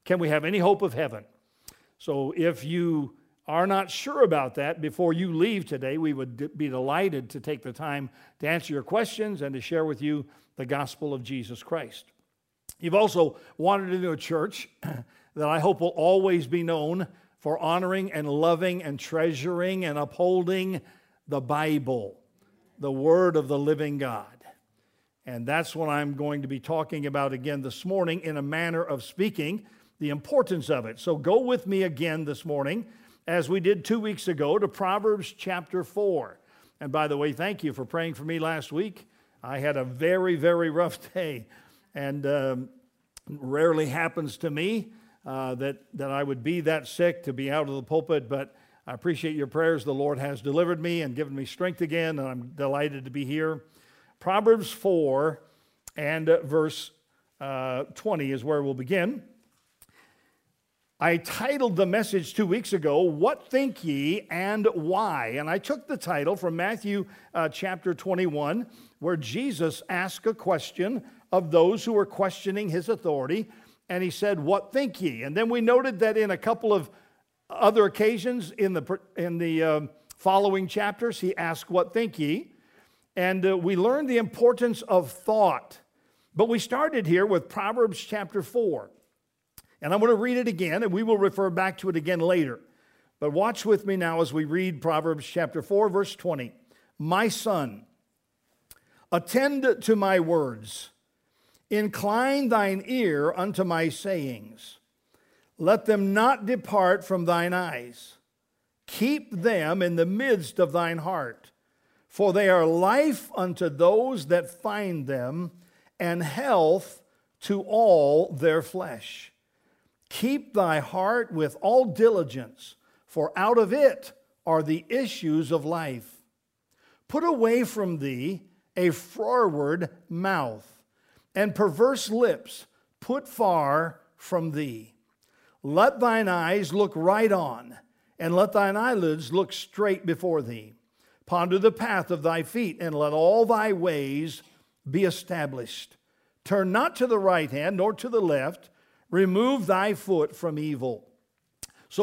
can we have any hope of heaven? So if you are not sure about that, before you leave today, we would be delighted to take the time to answer your questions and to share with you the gospel of Jesus Christ. You've also wandered into a church that I hope will always be known for honoring and loving and treasuring and upholding the Bible, the Word of the living God. And that's what I'm going to be talking about again this morning in a manner of speaking, the importance of it. So go with me again this morning, as we did 2 weeks ago, to Proverbs chapter 4. And by the way, thank you for praying for me last week. I had a very, very rough day, and rarely happens to me that I would be that sick to be out of the pulpit, but I appreciate your prayers. The Lord has delivered me and given me strength again, and I'm delighted to be here. Proverbs 4 and verse 20 is where we'll begin. I titled the message 2 weeks ago, What Think Ye and Why? And I took the title from Matthew chapter 21, where Jesus asked a question of those who were questioning his authority. And he said, What think ye? And then we noted that in a couple of other occasions in the following chapters, he asked, What think ye? And we learned the importance of thought. But we started here with Proverbs chapter 4. And I'm going to read it again, and we will refer back to it again later. But watch with me now as we read Proverbs chapter 4, verse 20. My son, attend to my words. Incline thine ear unto my sayings. Let them not depart from thine eyes. Keep them in the midst of thine heart. For they are life unto those that find them, and health to all their flesh. Keep thy heart with all diligence, for out of it are the issues of life. Put away from thee a froward mouth, and perverse lips put far from thee. Let thine eyes look right on, and let thine eyelids look straight before thee. Ponder the path of thy feet, and let all thy ways be established. Turn not to the right hand, nor to the left. Remove thy foot from evil. So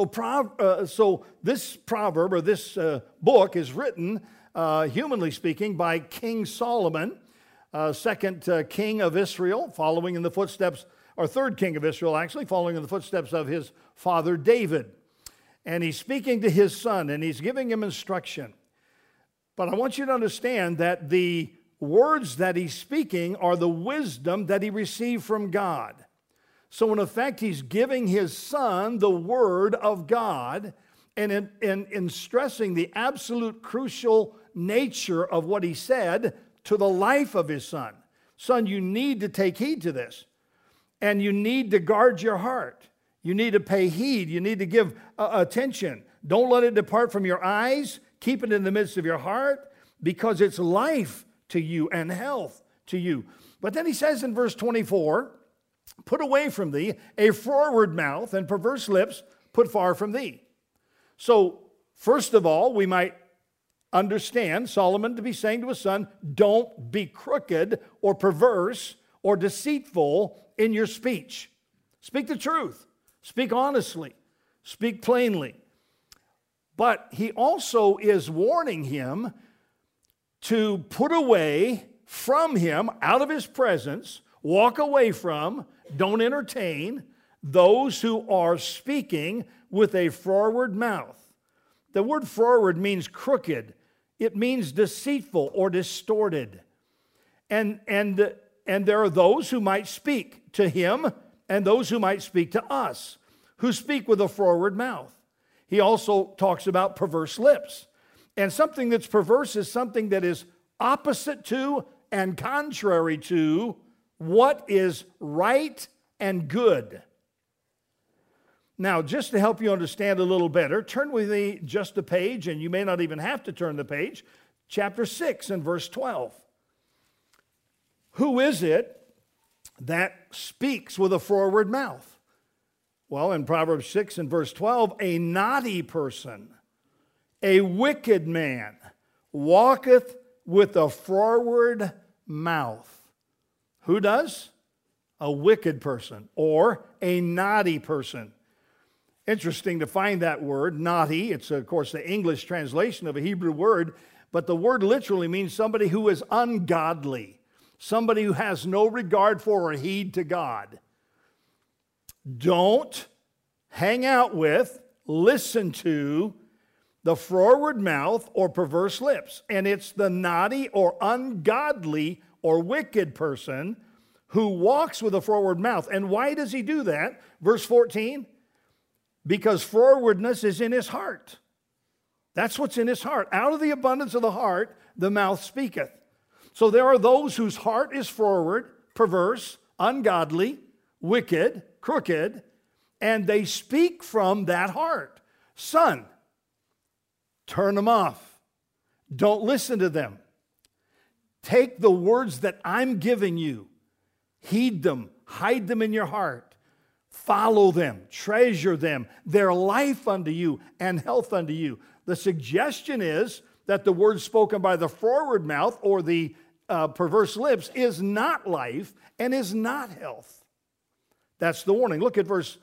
this proverb, or this book, is written, humanly speaking, by King Solomon, second king of Israel, following in the footsteps, or third king of Israel, actually, following in the footsteps of his father David. And he's speaking to his son, and he's giving him instruction. But I want you to understand that the words that he's speaking are the wisdom that he received from God. So in effect, he's giving his son the word of God, and in stressing the absolute crucial nature of what he said to the life of his son. Son, you need to take heed to this, and you need to guard your heart. You need to pay heed. You need to give attention. Don't let it depart from your eyes. Keep it in the midst of your heart, because it's life to you and health to you. But then he says in verse 24, Put away from thee a froward mouth, and perverse lips put far from thee. So, first of all, we might understand Solomon to be saying to his son, don't be crooked or perverse or deceitful in your speech. Speak the truth. Speak honestly. Speak plainly. But he also is warning him to put away from him, out of his presence, walk away from, don't entertain those who are speaking with a froward mouth. The word froward means crooked. It means deceitful or distorted. And there are those who might speak to him and those who might speak to us, who speak with a froward mouth. He also talks about perverse lips. And something that's perverse is something that is opposite to and contrary to what is right and good. Now, just to help you understand a little better, turn with me just a page, and you may not even have to turn the page, chapter 6 and verse 12. Who is it that speaks with a froward mouth? Well, in Proverbs 6 and verse 12, a naughty person, a wicked man, walketh with a froward mouth. Who does? a wicked person, or a naughty person. Interesting to find that word, naughty. It's, of course, the English translation of a Hebrew word, but the word literally means somebody who is ungodly, somebody who has no regard for or heed to God. Don't hang out with, listen to the froward mouth or perverse lips. And it's the naughty or ungodly or wicked person who walks with a froward mouth. And why does he do that? Verse 14, because frowardness is in his heart. That's what's in his heart. Out of the abundance of the heart, the mouth speaketh. So there are those whose heart is froward, perverse, ungodly, wicked, crooked, and they speak from that heart. Son, turn them off. Don't listen to them. Take the words that I'm giving you. Heed them. Hide them in your heart. Follow them. Treasure them. They're life unto you and health unto you. The suggestion is that the word spoken by the froward mouth or the perverse lips is not life and is not health. That's the warning. Look at verse,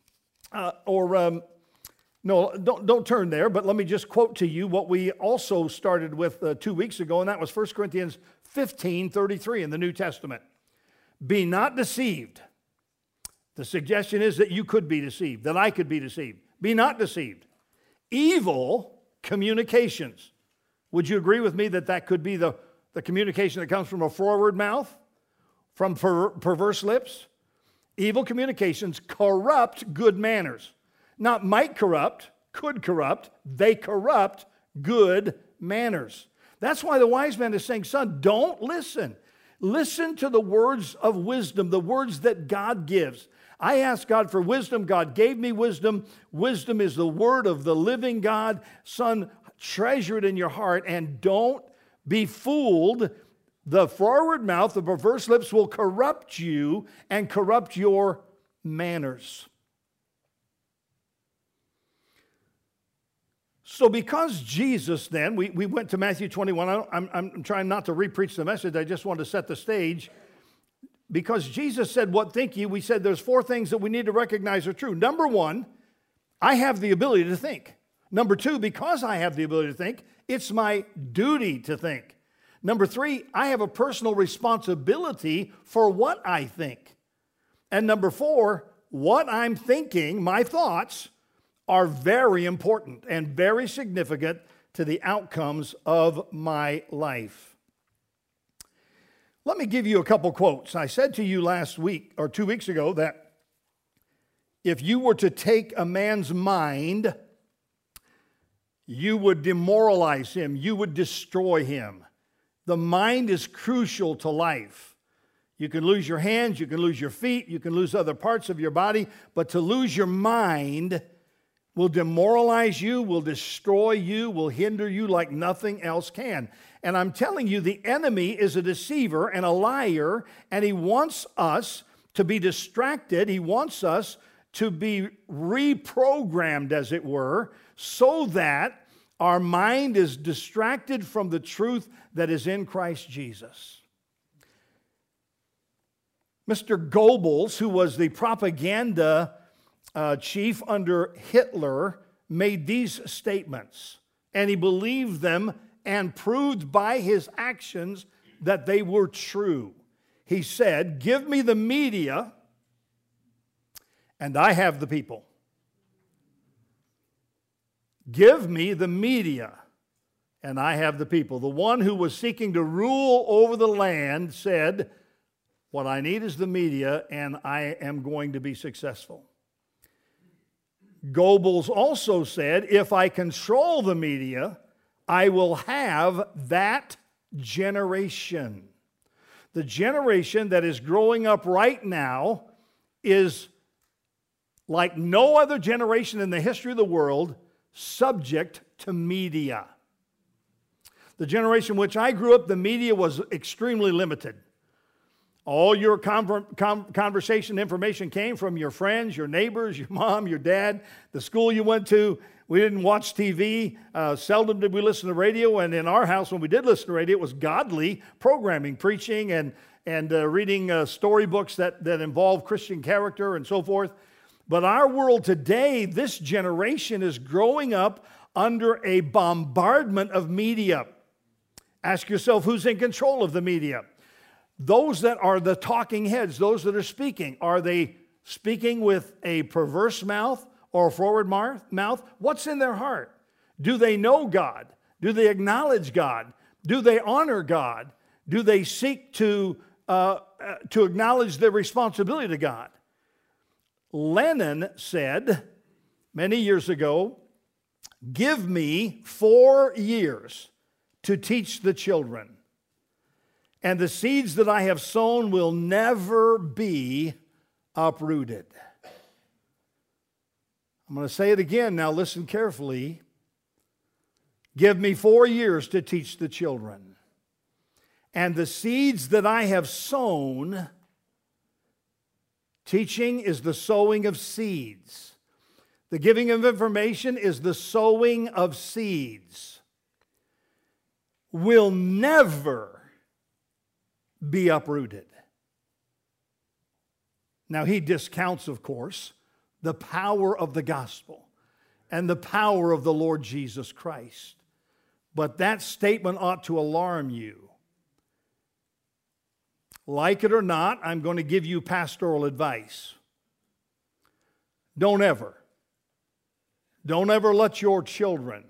no, don't turn there, but let me just quote to you what we also started with 2 weeks ago, and that was 1 Corinthians 15:33 in the New Testament. Be not deceived. The suggestion is that you could be deceived, that I could be deceived. Be not deceived. Evil communications. Would you agree with me that that could be the communication that comes from a froward mouth, from perverse lips? Evil communications corrupt good manners. Not might corrupt, could corrupt. They corrupt good manners. That's why the wise man is saying, son, don't listen. Listen to the words of wisdom, the words that God gives. I asked God for wisdom. God gave me wisdom. Wisdom is the word of the living God. Son, treasure it in your heart and don't be fooled. The forward mouth, the perverse lips will corrupt you and corrupt your manners. So because Jesus then, we went to Matthew 21. I'm trying not to re-preach the message. I just want to set the stage. Because Jesus said, what think ye? We said there's 4 things that we need to recognize are true. Number 1, I have the ability to think. Number 2, because I have the ability to think, it's my duty to think. Number 3, I have a personal responsibility for what I think. And number 4, what I'm thinking, my thoughts, are very important and very significant to the outcomes of my life. Let me give you a couple quotes. I said to you last week or 2 weeks ago that if you were to take a man's mind, you would demoralize him. You would destroy him. The mind is crucial to life. You can lose your hands, you can lose your feet, you can lose other parts of your body, but to lose your mind will demoralize you, will destroy you, will hinder you like nothing else can. And I'm telling you, the enemy is a deceiver and a liar, and he wants us to be distracted. He wants us to be reprogrammed, as it were, so that our mind is distracted from the truth that is in Christ Jesus. Mr. Goebbels, who was the propaganda chief under Hitler, made these statements, and he believed them and proved by his actions that they were true. He said, give me the media, and I have the people. Give me the media, and I have the people. The one who was seeking to rule over the land said, what I need is the media, and I am going to be successful. Goebbels also said, if I control the media, I will have that generation. The generation that is growing up right now is like no other generation in the history of the world, subject to media. The generation in which I grew up, the media was extremely limited. All your conversation information came from your friends, your neighbors, your mom, your dad, the school you went to. We didn't watch TV. Seldom did we listen to radio. And in our house, when we did listen to radio, it was godly programming, preaching, and and reading storybooks that involve Christian character and so forth. But our world today, this generation is growing up under a bombardment of media. Ask yourself, who's in control of the media? Those that are the talking heads, those that are speaking, are they speaking with a perverse mouth or a forward mouth? What's in their heart? Do they know God? Do they acknowledge God? Do they honor God? Do they seek to acknowledge their responsibility to God? Lenin said many years ago, "Give me 4 years to teach the children, and the seeds that I have sown will never be uprooted." I'm going to say it again. Now listen carefully. Give me 4 years to teach the children, and the seeds that I have sown. Teaching is the sowing of seeds. The giving of information is the sowing of seeds. Will never be uprooted. Now, he discounts, of course, the power of the gospel and the power of the Lord Jesus Christ. But that statement ought to alarm you. Like it or not, I'm going to give you pastoral advice. Don't ever let your children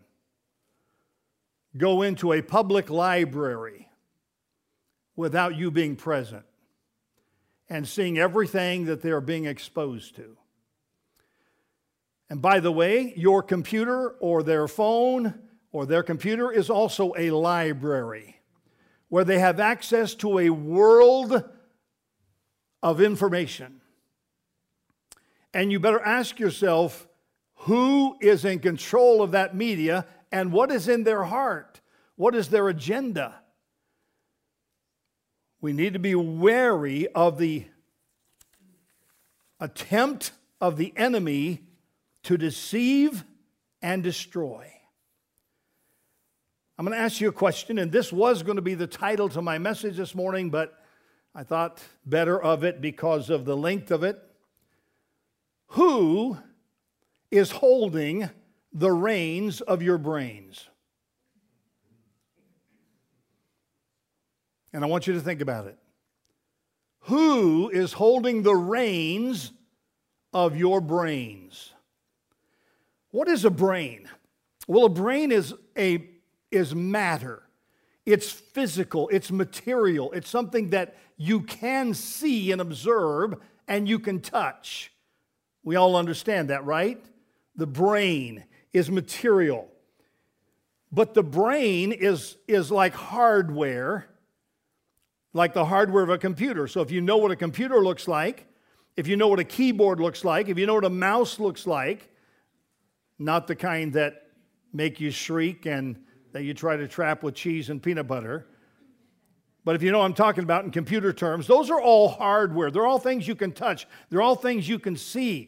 go into a public library without you being present and seeing everything that they're being exposed to. And by the way, your computer or their phone or their computer is also a library where they have access to a world of information. And you better ask yourself, who is in control of that media and what is in their heart? What is their agenda? We need to be wary of the attempt of the enemy to deceive and destroy. I'm going to ask you a question, and this was going to be the title to my message this morning, but I thought better of it because of the length of it. Who is holding the reins of your brains? And I want you to think about it. Who is holding the reins of your brains? What is a brain? Well, a brain is matter. It's physical, it's material, it's something that you can see and observe and you can touch. We all understand that, right? The brain is material. But the brain is like hardware, like the hardware of a computer. So if you know what a computer looks like, if you know what a keyboard looks like, if you know what a mouse looks like, not the kind that make you shriek and that you try to trap with cheese and peanut butter. But if you know what I'm talking about in computer terms, those are all hardware. They're all things you can touch. They're all things you can see.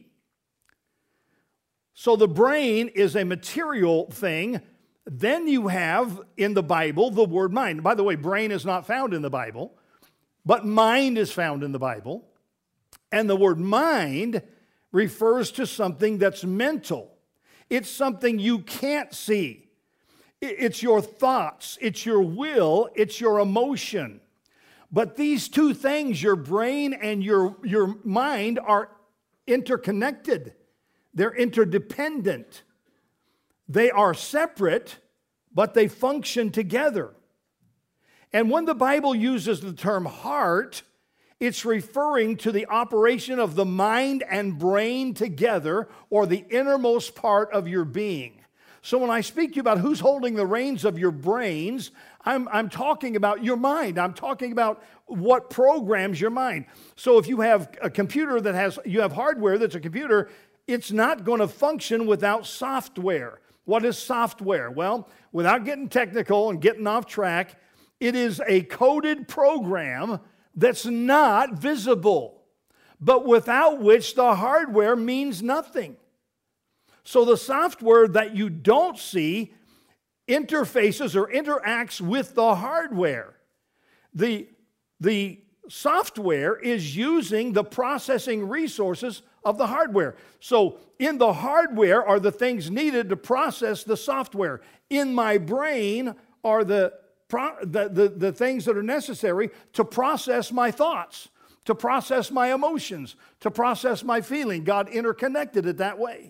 So the brain is a material thing. Then you have in the Bible the word mind. By the way, brain is not found in the Bible, but mind is found in the Bible. And the word mind refers to something that's mental. It's something you can't see. It's your thoughts, it's your will, it's your emotion. But these two things, your brain and your mind, are interconnected. They're interdependent. They are separate, but they function together. And when the Bible uses the term heart, it's referring to the operation of the mind and brain together, or the innermost part of your being. So when I speak to you about who's holding the reins of your brains, I'm talking about your mind. I'm talking about what programs your mind. So if you have a computer you have hardware that's a computer, it's not going to function without software. What is software? Well, without getting technical and getting off track, it is a coded program that's not visible, but without which the hardware means nothing. So the software that you don't see interfaces or interacts with the hardware. The software is using the processing resources of the hardware. So in the hardware are the things needed to process the software. In my brain are the things that are necessary to process my thoughts, to process my emotions, to process my feeling. God interconnected it that way.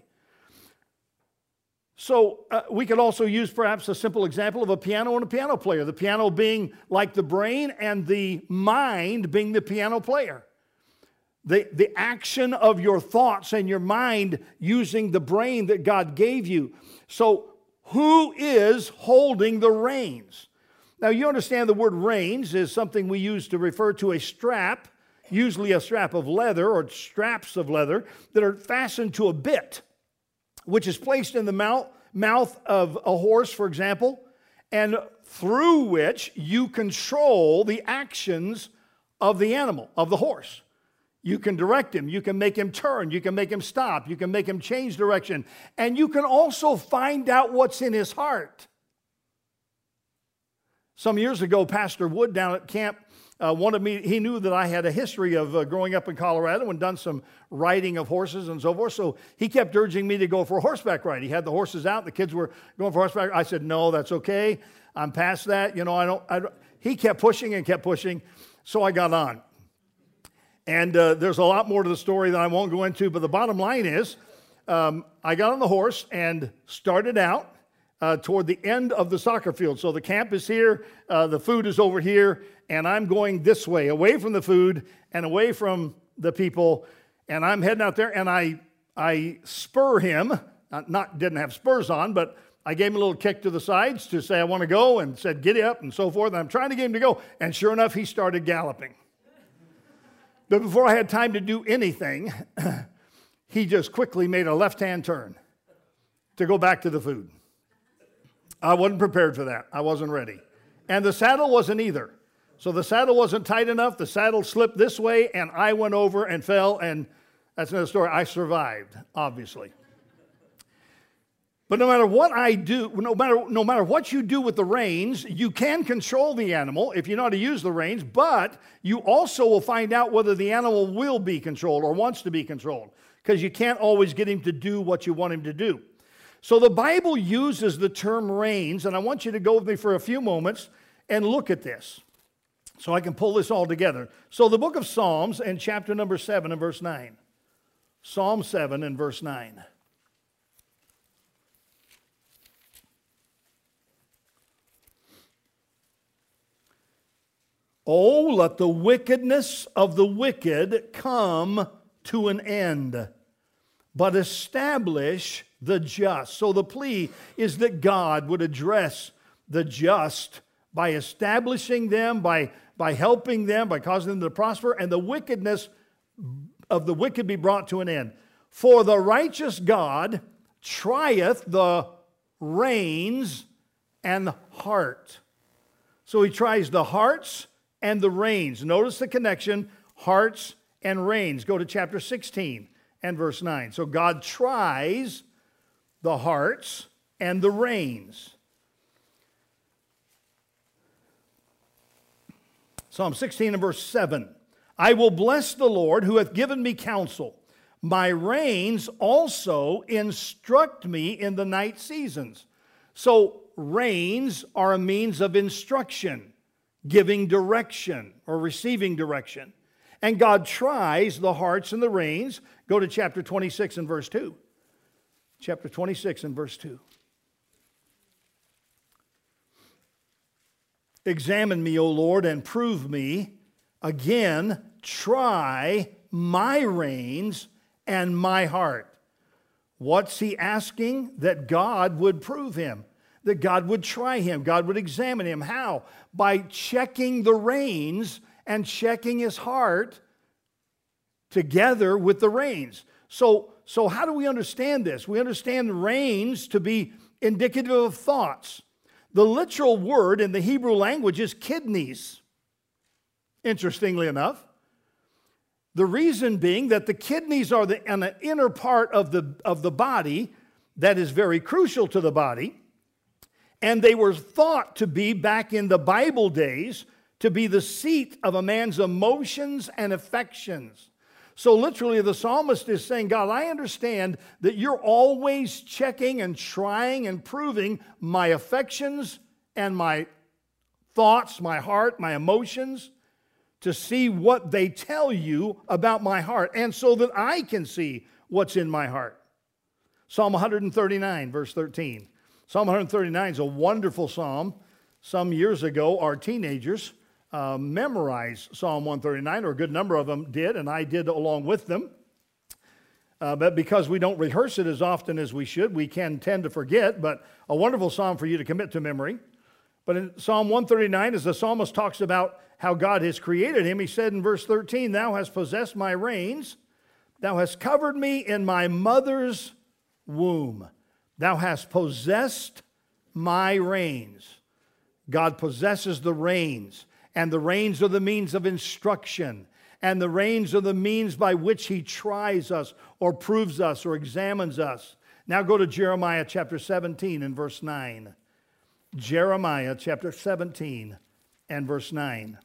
So we could also use perhaps a simple example of a piano and a piano player. The piano being like the brain and the mind being the piano player. The action of your thoughts and your mind using the brain that God gave you. So who is holding the reins? Now you understand the word reins is something we use to refer to a strap, usually a strap of leather or straps of leather that are fastened to a bit, which is placed in the mouth of a horse, for example, and through which you control the actions of the animal, of the horse. You can direct him, you can make him turn, you can make him stop, you can make him change direction, and you can also find out what's in his heart. Some years ago, Pastor Wood down at camp wanted me, he knew that I had a history of growing up in Colorado and done some riding of horses and so forth, so he kept urging me to go for a horseback ride. He had the horses out, the kids were going for horseback. I said, no, that's okay. I'm past that. You know, I don't. He kept pushing and kept pushing, so I got on. And there's a lot more to the story that I won't go into, but the bottom line is I got on the horse and started out toward the end of the soccer field. So the camp is here, the food is over here, and I'm going this way, away from the food and away from the people, and I'm heading out there, and I spur him, didn't have spurs on, but I gave him a little kick to the sides to say I want to go, and said get up and so forth, and I'm trying to get him to go, and sure enough, he started galloping. But before I had time to do anything, he just quickly made a left-hand turn to go back to the food. I wasn't prepared for that. I wasn't ready. And the saddle wasn't either. So the saddle wasn't tight enough. The saddle slipped this way, and I went over and fell, and that's another story. I survived, obviously. But no matter what I do, no matter what you do with the reins, you can control the animal if you know how to use the reins, but you also will find out whether the animal will be controlled or wants to be controlled, because you can't always get him to do what you want him to do. So the Bible uses the term reins, and I want you to go with me for a few moments and look at this so I can pull this all together. So the book of Psalms and chapter number 7 and verse 9. Psalm 7 and verse 9. Oh, let the wickedness of the wicked come to an end, but establish the just. So the plea is that God would address the just by establishing them, by helping them, by causing them to prosper, and the wickedness of the wicked be brought to an end. For the righteous God trieth the reins and the heart. So he tries the hearts and the reins. Notice the connection, hearts and reins. Go to chapter 16 and verse 9. So God tries the hearts and the reins. Psalm 16 and verse 7. I will bless the Lord who hath given me counsel. My reins also instruct me in the night seasons. So reins are a means of instruction, giving direction or receiving direction. And God tries the hearts and the reins. Go to chapter 26 and verse 2. Chapter 26 and verse 2. Examine me, O Lord, and prove me. Again, try my reins and my heart. What's he asking? That God would prove him. That God would try him. God would examine him. How? By checking the reins and checking his heart together with the reins. So how do we understand this? We understand reins to be indicative of thoughts. The literal word in the Hebrew language is kidneys, interestingly enough. The reason being that the kidneys are an inner part of the body that is very crucial to the body. And they were thought to be, back in the Bible days, to be the seat of a man's emotions and affections. So literally the psalmist is saying, God, I understand that you're always checking and trying and proving my affections and my thoughts, my heart, my emotions, to see what they tell you about my heart, and so that I can see what's in my heart. Psalm 139, verse 13. Psalm 139 is a wonderful psalm. Some years ago, our teenagers memorized Psalm 139, or a good number of them did, and I did along with them. But because we don't rehearse it as often as we should, we can tend to forget, but a wonderful psalm for you to commit to memory. But in Psalm 139, as the psalmist talks about how God has created him, he said in verse 13, Thou hast possessed my reins, Thou hast covered me in my mother's womb. Thou hast possessed my reins. God possesses the reins, and the reins are the means of instruction, and the reins are the means by which he tries us or proves us or examines us. Now go to Jeremiah chapter 17 and verse 9. Jeremiah chapter 17 and verse 9.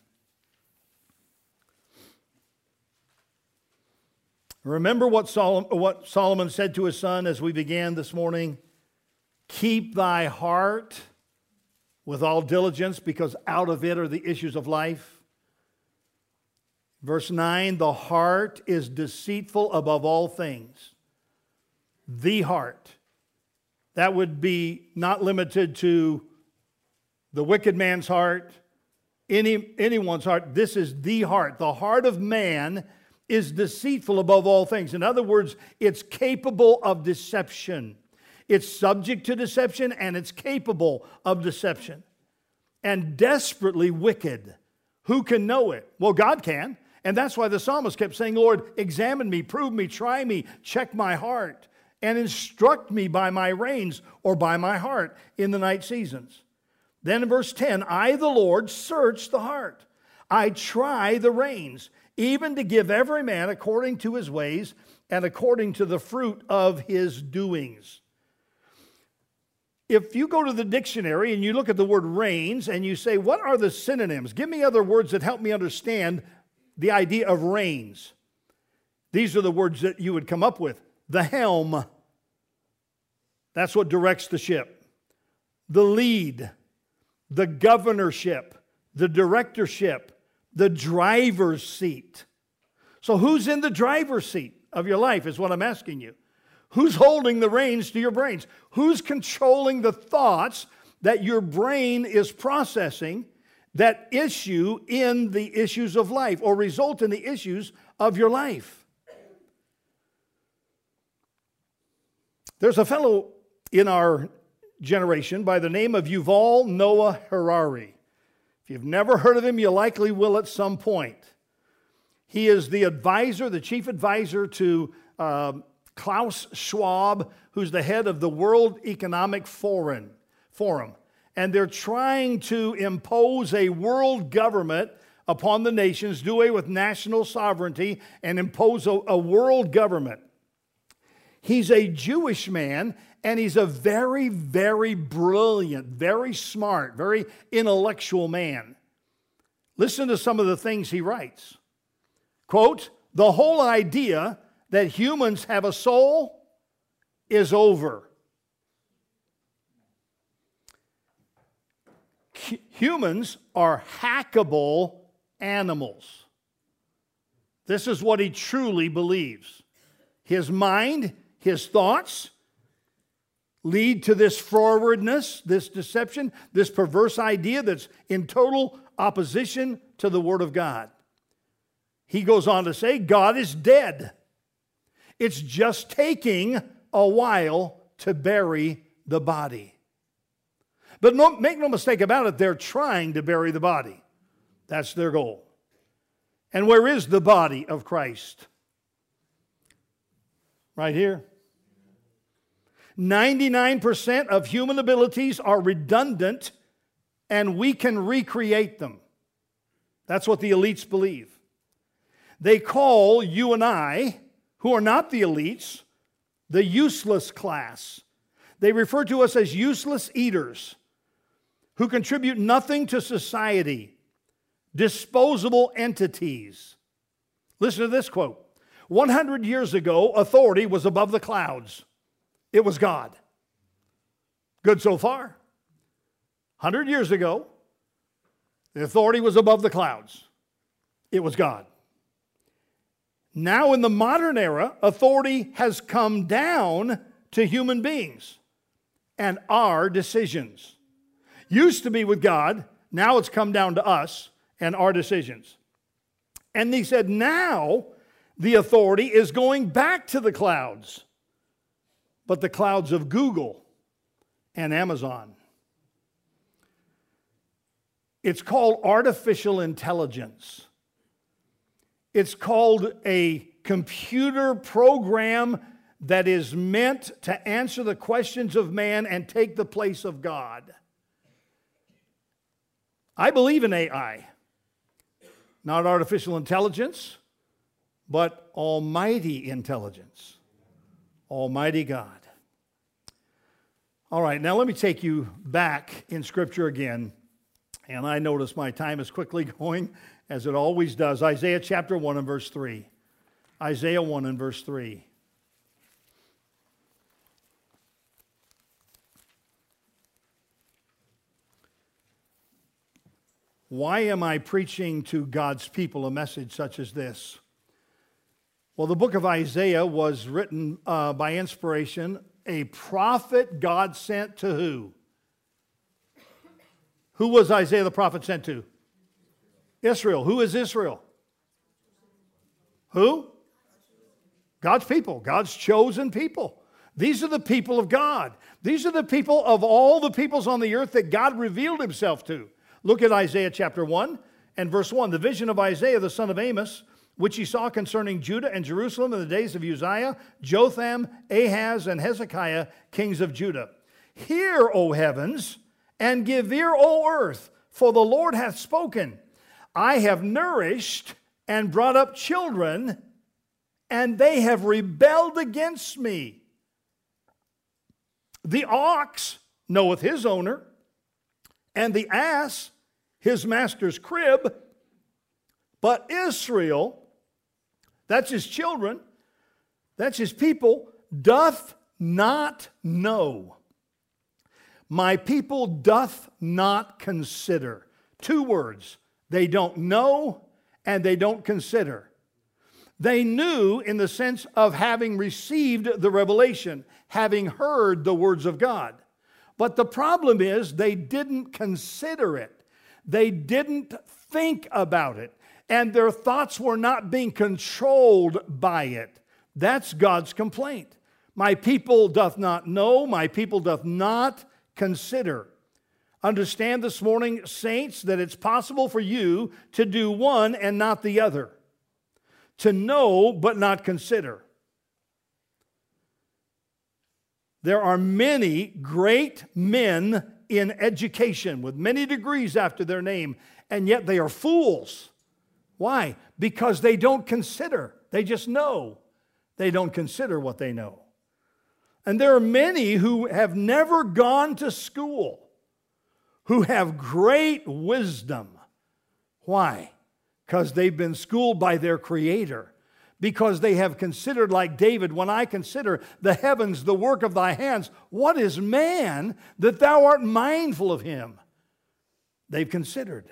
Remember what Solomon said to his son as we began this morning? Keep thy heart with all diligence, because out of it are the issues of life. Verse 9, the heart is deceitful above all things. The heart. That would be not limited to the wicked man's heart, anyone's heart. This is the heart. The heart of man is deceitful above all things. In other words, it's capable of deception. It's subject to deception, and it's capable of deception. And desperately wicked. Who can know it? Well, God can. And that's why the psalmist kept saying, Lord, examine me, prove me, try me, check my heart, and instruct me by my reins or by my heart in the night seasons. Then in verse 10, I, the Lord, search the heart. I try the reins, even to give every man according to his ways and according to the fruit of his doings. If you go to the dictionary and you look at the word reins and you say, what are the synonyms? Give me other words that help me understand the idea of reins. These are the words that you would come up with. The helm. That's what directs the ship. The lead. The governorship. The directorship. The driver's seat. So who's in the driver's seat of your life is what I'm asking you. Who's holding the reins to your brains? Who's controlling the thoughts that your brain is processing that issue in the issues of life or result in the issues of your life? There's a fellow in our generation by the name of Yuval Noah Harari. If you've never heard of him, you likely will at some point. He is the advisor, the chief advisor to Klaus Schwab, who's the head of the World Economic Forum. And they're trying to impose a world government upon the nations, do away with national sovereignty, and impose a world government. He's a Jewish man, and he's a very, very brilliant, very smart, very intellectual man. Listen to some of the things he writes. Quote, the whole idea that humans have a soul is over. Humans are hackable animals. This is what he truly believes. His mind, his thoughts lead to this forwardness, this deception, this perverse idea that's in total opposition to the Word of God. He goes on to say, God is dead. It's just taking a while to bury the body. But make no mistake about it, they're trying to bury the body. That's their goal. And where is the body of Christ? Right here. 99% of human abilities are redundant, and we can recreate them. That's what the elites believe. They call you and I, who are not the elites, the useless class. They refer to us as useless eaters who contribute nothing to society. disposable entities. Listen to this quote. 100 years ago, authority was above the clouds. It was God. Good so far. 100 years ago, the authority was above the clouds. It was God. Now in the modern era, authority has come down to human beings and our decisions. Used to be with God, now it's come down to us and our decisions. And he said now the authority is going back to the clouds, but the clouds of Google and Amazon. It's called artificial intelligence. It's called a computer program that is meant to answer the questions of man and take the place of God. I believe in AI. Not artificial intelligence, but almighty intelligence. Almighty God. All right, now let me take you back in Scripture again. And I notice my time is quickly going, as it always does. Isaiah chapter 1 and verse 3. Isaiah 1 and verse 3. Why am I preaching to God's people a message such as this? Well, the book of Isaiah was written by inspiration, a prophet God sent to who? Who was Isaiah the prophet sent to? Israel. Who is Israel? Who? God's people. God's chosen people. These are the people of God. These are the people of all the peoples on the earth that God revealed himself to. Look at Isaiah chapter 1 and verse 1. The vision of Isaiah the son of Amos, which he saw concerning Judah and Jerusalem in the days of Uzziah, Jotham, Ahaz, and Hezekiah, kings of Judah. Hear, O heavens, and give ear, O earth, for the Lord hath spoken. I have nourished and brought up children, and they have rebelled against me. The ox knoweth his owner, and the ass his master's crib, but Israel, that's his children, that's his people, doth not know. My people doth not consider. Two words. They don't know and they don't consider. They knew in the sense of having received the revelation, having heard the words of God. But the problem is they didn't consider it. They didn't think about it. And their thoughts were not being controlled by it. That's God's complaint. My people doth not know. My people doth not consider. Understand this morning, saints, that it's possible for you to do one and not the other. To know but not consider. There are many great men in education with many degrees after their name, and yet they are fools. Why? Because they don't consider. They just know. They don't consider what they know. And there are many who have never gone to school, who have great wisdom. Why? Because they've been schooled by their Creator. Because they have considered, like David, when I consider the heavens, the work of thy hands, what is man that thou art mindful of him? They've considered.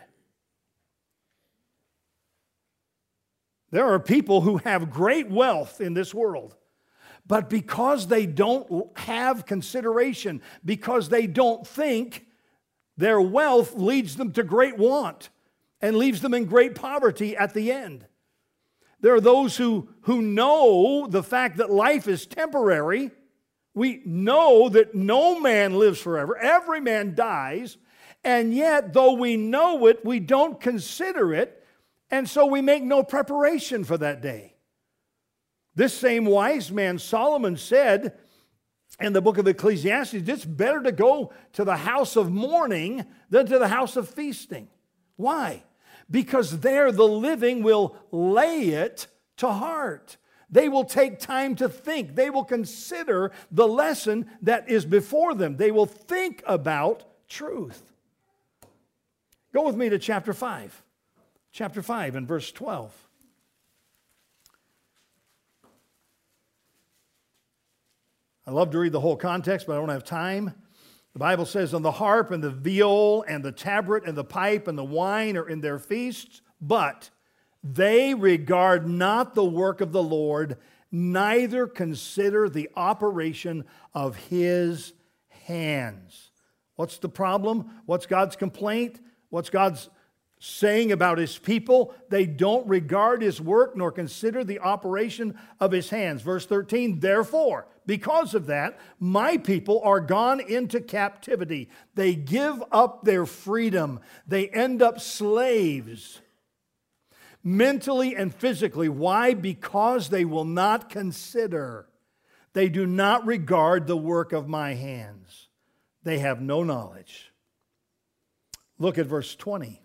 There are people who have great wealth in this world, but because they don't have consideration, because they don't think, their wealth leads them to great want and leaves them in great poverty at the end. There are those who know the fact that life is temporary. We know that no man lives forever. Every man dies. And yet, though we know it, we don't consider it. And so we make no preparation for that day. This same wise man, Solomon, said in the book of Ecclesiastes, it's better to go to the house of mourning than to the house of feasting. Why? Because there the living will lay it to heart. They will take time to think. They will consider the lesson that is before them. They will think about truth. Go with me to chapter 5. chapter 5 and verse 12. I love to read the whole context, but I don't have time. The Bible says, "And the harp and the viol and the tabret and the pipe and the wine are in their feasts, but they regard not the work of the Lord, neither consider the operation of his hands." What's the problem? What's God's complaint? What's God's saying about his people? They don't regard his work nor consider the operation of his hands. Verse 13, "Therefore, because of that, my people are gone into captivity. They give up their freedom. They end up slaves, mentally and physically." Why? Because they will not consider. They do not regard the work of my hands. They have no knowledge. Look at verse 20.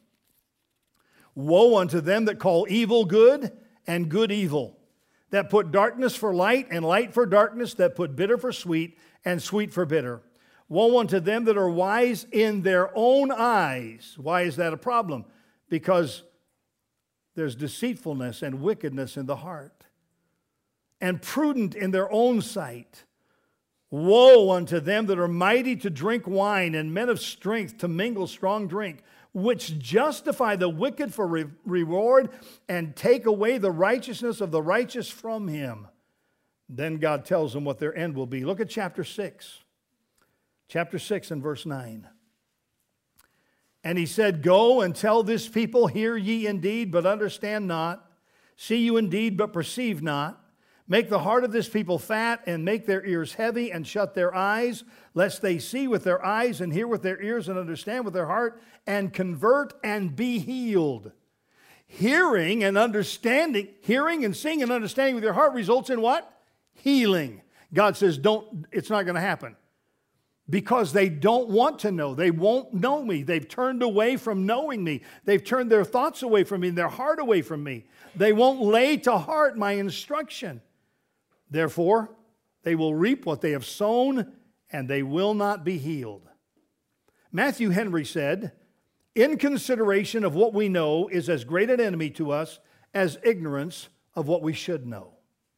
"Woe unto them that call evil good and good evil, that put darkness for light and light for darkness, that put bitter for sweet and sweet for bitter. Woe unto them that are wise in their own eyes." Why is that a problem? Because there's deceitfulness and wickedness in the heart. "And prudent in their own sight. Woe unto them that are mighty to drink wine, and men of strength to mingle strong drink, which justify the wicked for reward, and take away the righteousness of the righteous from him." Then God tells them what their end will be. Look at chapter 6. Chapter 6 and verse 9. "And he said, Go and tell this people, hear ye indeed, but understand not. See you indeed, but perceive not. Make the heart of this people fat, and make their ears heavy, and shut their eyes, lest they see with their eyes, and hear with their ears, and understand with their heart, and convert and be healed." Hearing and seeing and understanding with your heart results in what? Healing. God says, it's not going to happen. Because they don't want to know. They won't know me. They've turned away from knowing me. They've turned their thoughts away from me and their heart away from me. They won't lay to heart my instruction. Therefore, they will reap what they have sown, and they will not be healed. Matthew Henry said, "Inconsideration of what we know is as great an enemy to us as ignorance of what we should know."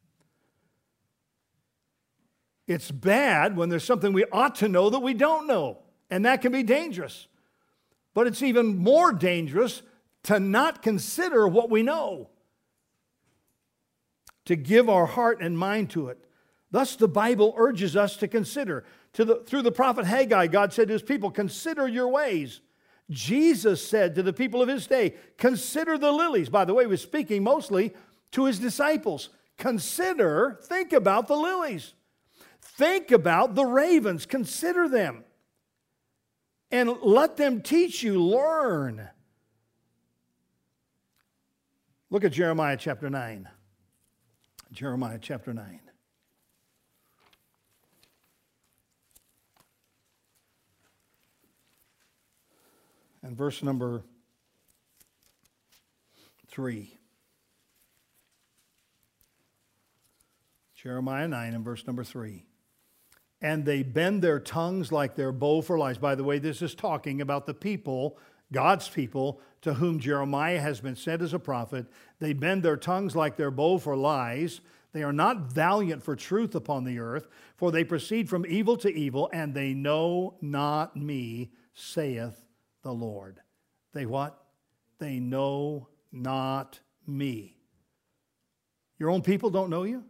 It's bad when there's something we ought to know that we don't know, and that can be dangerous. But it's even more dangerous to not consider what we know, to give our heart and mind to it. Thus, the Bible urges us to consider. Through the prophet Haggai, God said to his people, "Consider your ways." Jesus said to the people of his day, "Consider the lilies." By the way, he was speaking mostly to his disciples. Think about the lilies. Think about the ravens. Consider them. And let them teach you, learn. Look at Jeremiah chapter 9. Jeremiah chapter 9. And verse number 3. Jeremiah 9 and verse number 3. "And they bend their tongues like their bow for lies." By the way, this is talking about the people, God's people, to whom Jeremiah has been sent as a prophet. "They bend their tongues like their bow for lies. They are not valiant for truth upon the earth, for they proceed from evil to evil, and they know not me, saith the Lord." They what? They know not me. Your own people don't know you?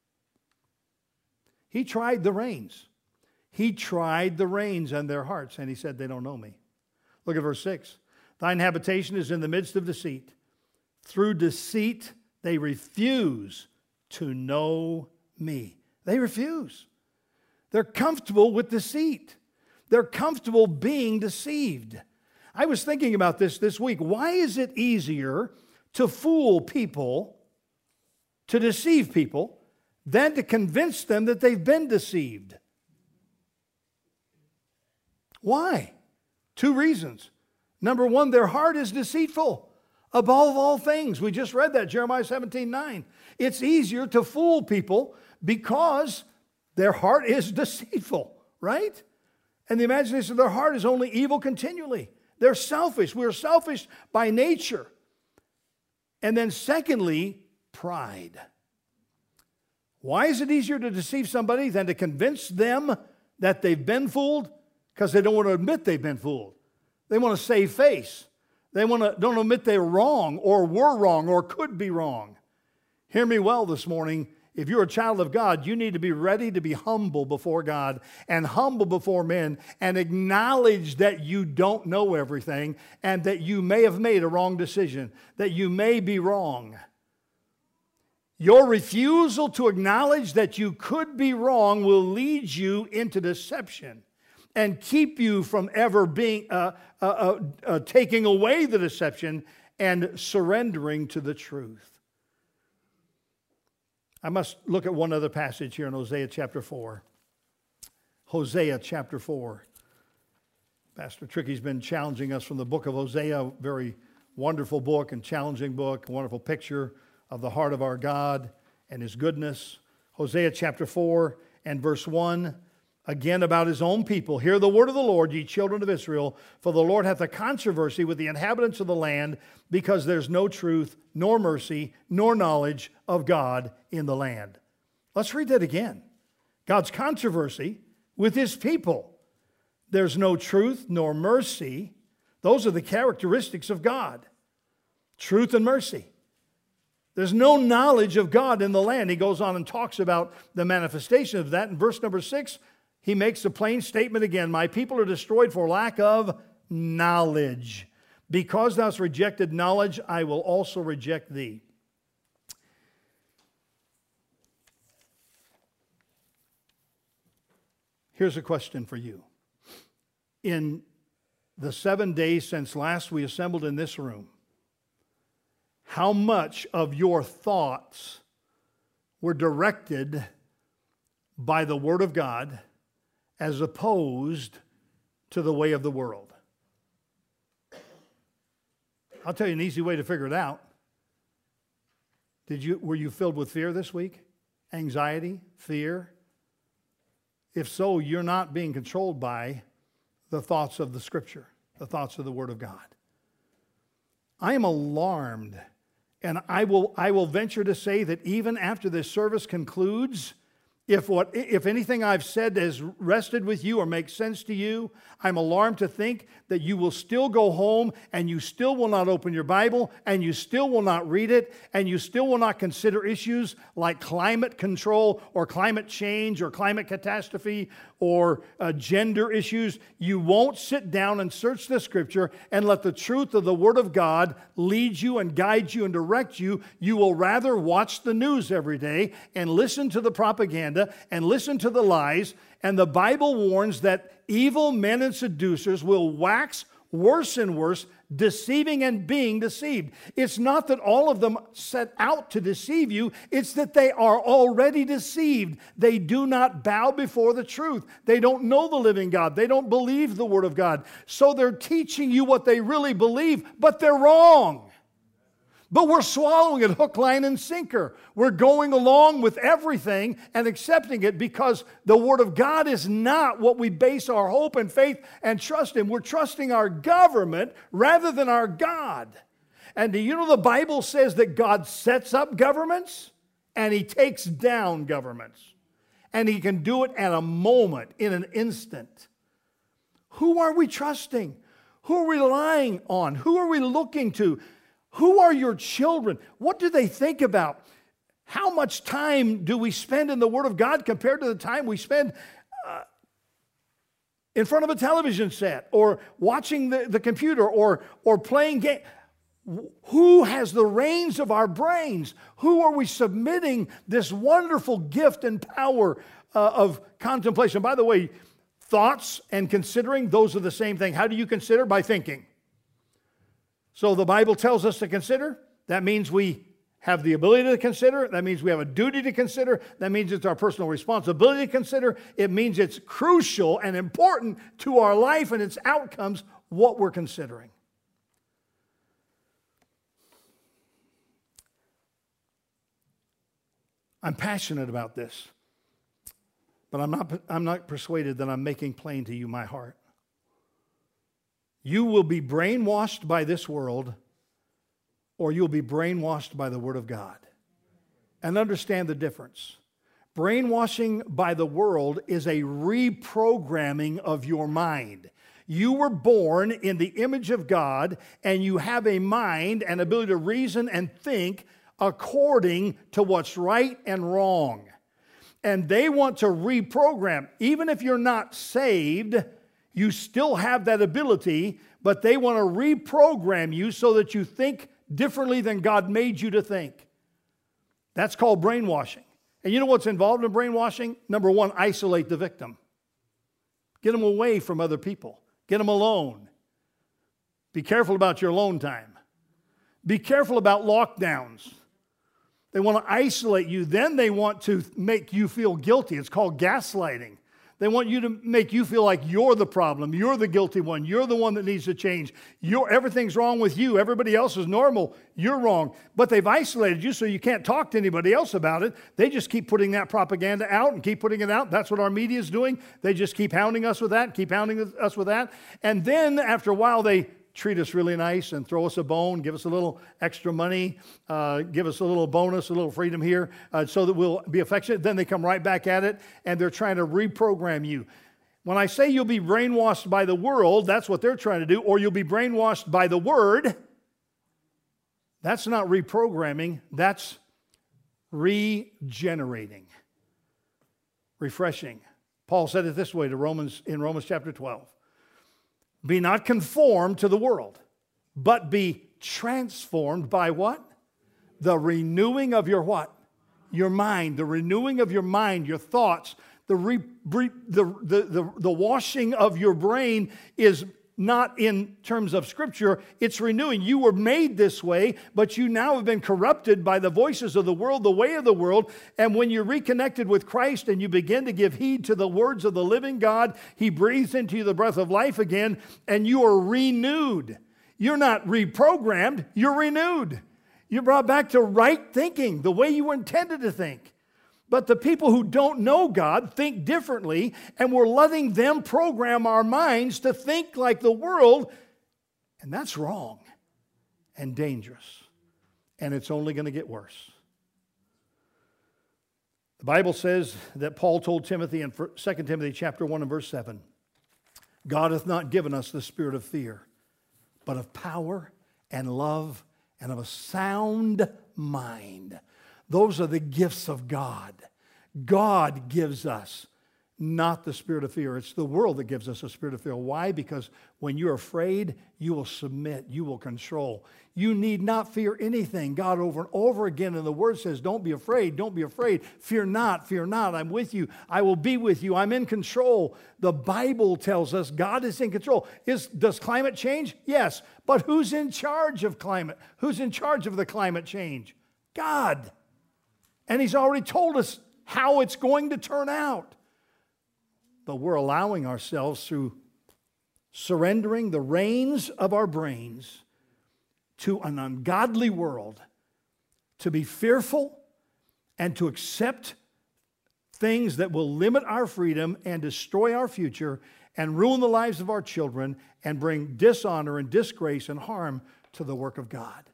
He tried the reins. He tried the reins in their hearts, and he said, they don't know me. Look at verse 6. "Thine habitation is in the midst of deceit. Through deceit they refuse to know me." They refuse. They're comfortable with deceit. They're comfortable being deceived. I was thinking about this week. Why is it easier to fool people, to deceive people, than to convince them that they've been deceived? Why? 2 reasons. Number 1, their heart is deceitful above all things. We just read that, Jeremiah 17:9. It's easier to fool people because their heart is deceitful, right? And the imagination of their heart is only evil continually. They're selfish. We're selfish by nature. And then secondly, pride. Why is it easier to deceive somebody than to convince them that they've been fooled? Because they don't want to admit they've been fooled. They want to save face. They don't admit they're wrong or were wrong or could be wrong. Hear me well this morning. If you're a child of God, you need to be ready to be humble before God and humble before men and acknowledge that you don't know everything and that you may have made a wrong decision, that you may be wrong. Your refusal to acknowledge that you could be wrong will lead you into deception and keep you from ever being taking away the deception and surrendering to the truth. I must look at one other passage here in Hosea chapter 4. Hosea chapter 4. Pastor Tricky's been challenging us from the book of Hosea, a very wonderful book and challenging book, a wonderful picture of the heart of our God and His goodness. Hosea chapter 4 and verse 1, again about His own people. Hear the word of the Lord, ye children of Israel, for the Lord hath a controversy with the inhabitants of the land, because there's no truth, nor mercy, nor knowledge of God in the land. Let's read that again. God's controversy with His people. There's no truth nor mercy. Those are the characteristics of God. Truth and mercy. There's no knowledge of God in the land. He goes on and talks about the manifestation of that. In verse number 6, he makes a plain statement again. My people are destroyed for lack of knowledge. Because thou hast rejected knowledge, I will also reject thee. Here's a question for you. In the 7 days since last we assembled in this room, how much of your thoughts were directed by the Word of God as opposed to the way of the world? I'll tell you an easy way to figure it out. Were you filled with fear this week? Anxiety? Fear? If so, you're not being controlled by the thoughts of the Scripture, the thoughts of the Word of God. I am alarmed, and I will venture to say that even after this service concludes, if anything I've said has rested with you or makes sense to you, I'm alarmed to think that you will still go home and you still will not open your Bible and you still will not read it and you still will not consider issues like climate control or climate change or climate catastrophe or gender issues. You won't sit down and search the Scripture and let the truth of the Word of God lead you and guide you and direct you. You will rather watch the news every day and listen to the propaganda and listen to the lies. And the Bible warns that evil men and seducers will wax worse and worse, deceiving and being deceived. It's not that all of them set out to deceive you. It's that they are already deceived. They do not bow before the truth. They don't know the living God. They don't believe the Word of God. So they're teaching you what they really believe, but they're wrong. But we're swallowing it hook, line, and sinker. We're going along with everything and accepting it because the Word of God is not what we base our hope and faith and trust in. We're trusting our government rather than our God. And do you know the Bible says that God sets up governments and He takes down governments. And He can do it at a moment, in an instant. Who are we trusting? Who are we relying on? Who are we looking to? Who are your children? What do they think about? How much time do we spend in the Word of God compared to the time we spend in front of a television set or watching the computer or playing games? Who has the reins of our brains? Who are we submitting this wonderful gift and power of contemplation? By the way, thoughts and considering, those are the same thing. How do you consider? By thinking. So the Bible tells us to consider. That means we have the ability to consider. That means we have a duty to consider. That means it's our personal responsibility to consider. It means it's crucial and important to our life and its outcomes, what we're considering. I'm passionate about this, but I'm not persuaded that I'm making plain to you my heart. You will be brainwashed by this world or you'll be brainwashed by the Word of God. And understand the difference. Brainwashing by the world is a reprogramming of your mind. You were born in the image of God, and you have a mind and ability to reason and think according to what's right and wrong. And they want to reprogram. Even if you're not saved, you still have that ability, but they want to reprogram you so that you think differently than God made you to think. That's called brainwashing. And you know what's involved in brainwashing? Number one, isolate the victim. Get them away from other people. Get them alone. Be careful about your alone time. Be careful about lockdowns. They want to isolate you. Then they want to make you feel guilty. It's called gaslighting. They want you to make you feel like you're the problem. You're the guilty one. You're the one that needs to change. Everything's wrong with you. Everybody else is normal. You're wrong. But they've isolated you so you can't talk to anybody else about it. They just keep putting that propaganda out and keep putting it out. That's what our media is doing. They just keep hounding us with that, keep hounding us with that. And then after a while, they treat us really nice and throw us a bone, give us a little extra money, give us a little bonus, a little freedom here, so that we'll be affectionate. Then they come right back at it, and they're trying to reprogram you. When I say you'll be brainwashed by the world, that's what they're trying to do, or you'll be brainwashed by the Word. That's not reprogramming, that's regenerating, refreshing. Paul said it this way in Romans chapter 12. Be not conformed to the world, but be transformed by what? The renewing of your what? Your mind. The renewing of your mind, your thoughts. The washing of your brain is not in terms of Scripture. It's renewing. You were made this way, but you now have been corrupted by the voices of the world, the way of the world. And when you're reconnected with Christ and you begin to give heed to the words of the living God, He breathes into you the breath of life again, and you are renewed. You're not reprogrammed, you're renewed. You're brought back to right thinking, the way you were intended to think. But the people who don't know God think differently, and we're letting them program our minds to think like the world, and that's wrong and dangerous, and it's only going to get worse. The Bible says that Paul told Timothy in 2 Timothy chapter 1 and verse 7, God hath not given us the spirit of fear, but of power and love and of a sound mind. Those are the gifts of God. God gives us not the spirit of fear. It's the world that gives us a spirit of fear. Why? Because when you're afraid, you will submit. You will control. You need not fear anything. God over and over again in the Word says, don't be afraid. Don't be afraid. Fear not. Fear not. I'm with you. I will be with you. I'm in control. The Bible tells us God is in control. Does climate change? Yes. But who's in charge of climate? Who's in charge of the climate change? God. And He's already told us how it's going to turn out. But we're allowing ourselves, through surrendering the reins of our brains to an ungodly world, to be fearful and to accept things that will limit our freedom and destroy our future and ruin the lives of our children and bring dishonor and disgrace and harm to the work of God.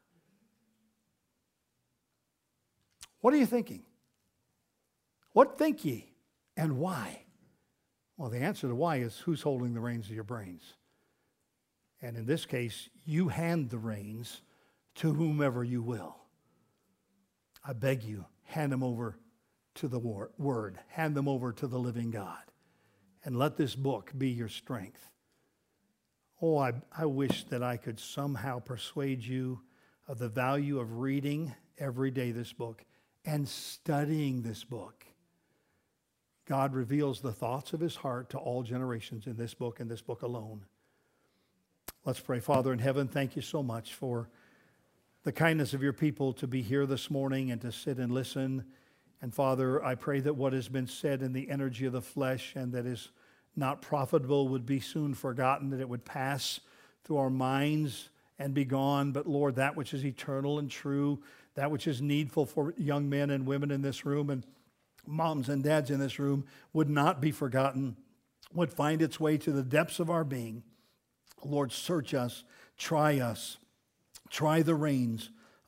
What are you thinking? What think ye, and why? Well, the answer to why is who's holding the reins of your brains. And in this case, you hand the reins to whomever you will. I beg you, hand them over to the Word. Hand them over to the living God. And let this book be your strength. Oh, I wish that I could somehow persuade you of the value of reading every day this book and studying this book. God reveals the thoughts of His heart to all generations in this book and this book alone. Let's pray. Father in heaven, thank you so much for the kindness of your people to be here this morning and to sit and listen. And Father, I pray that what has been said in the energy of the flesh and that is not profitable would be soon forgotten, that it would pass through our minds and be gone. But Lord, that which is eternal and true, that which is needful for young men and women in this room and moms and dads in this room would not be forgotten, would find its way to the depths of our being. Lord, search us, try the reins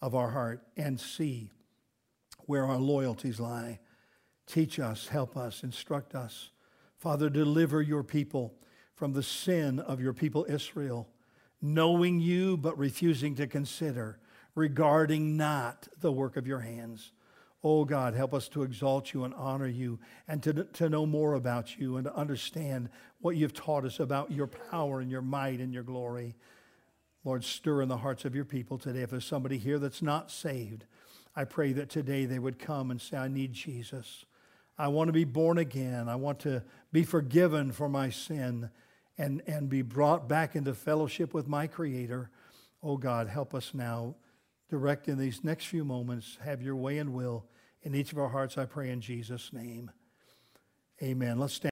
of our heart and see where our loyalties lie. Teach us, help us, instruct us. Father, deliver your people from the sin of your people Israel, knowing you but refusing to consider, regarding not the work of your hands. Oh God, help us to exalt you and honor you and to know more about you and to understand what you've taught us about your power and your might and your glory. Lord, stir in the hearts of your people today. If there's somebody here that's not saved, I pray that today they would come and say, I need Jesus. I want to be born again. I want to be forgiven for my sin and be brought back into fellowship with my Creator. Oh God, help us now. Direct in these next few moments. Have your way and will in each of our hearts, I pray in Jesus' name. Amen. Let's stand.